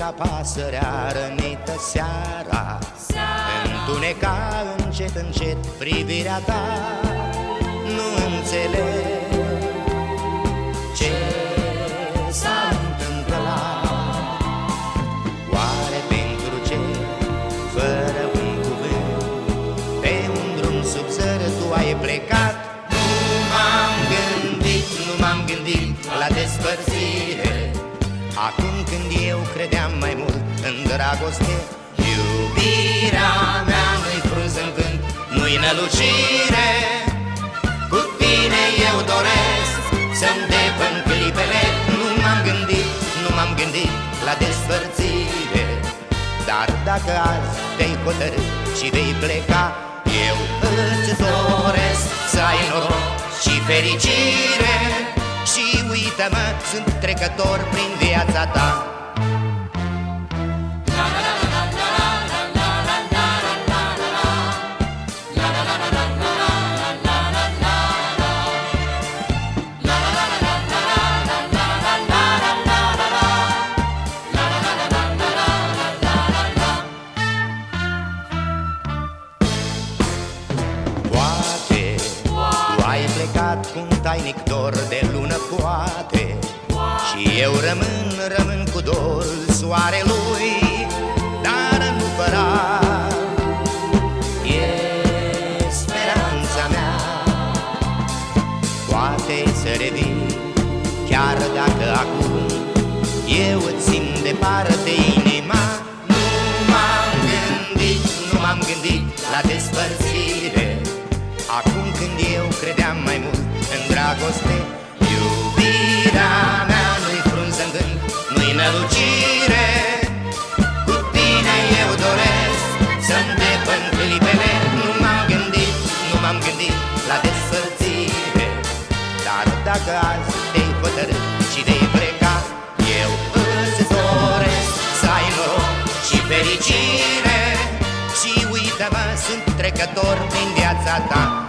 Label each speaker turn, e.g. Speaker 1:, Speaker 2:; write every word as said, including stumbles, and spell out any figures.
Speaker 1: ca pasărea rănită seara, întuneca încet, încet privirea ta. Nu înțeleg ce s-a întâmplat. Oare pentru ce, fără un cuvânt, pe un drum sub zări tu ai plecat? Nu m-am gândit, nu m-am gândit la despărțire, acum când eu credeam mai mult în dragoste. Iubirea mea nu-i frunză în vânt, nu-i nălucire. Cu tine eu doresc să-mi depăn clipele. Nu m-am gândit, nu m-am gândit la despărțire, dar dacă azi te-ai hotărât și vei pleca, eu îți doresc să ai noroc și fericire. Și uită-mă, sunt trecător prin viața ta. Poate tu ai plecat cu un tainic dor de lună, poate, și eu rămân, rămân cu dorul soarelui. Dar nu păra, e speranța mea. Poate să revii, chiar dacă acum eu îți simt departe inima. Nu m-am gândit, nu m-am gândit la despărțire, acum când eu credeam mai mult în dragoste. Iubirea mea nu-i frunză în vânt, nu-i nălucire. Cu tine eu doresc să-mi depăn clipele. Nu m-am gândit, nu m-am gândit la despărțire, dar dacă azi te-ai hotărât și vei pleca, eu îți doresc să ai noroc și fericire. Și uită-mă, sunt trecător prin viața ta.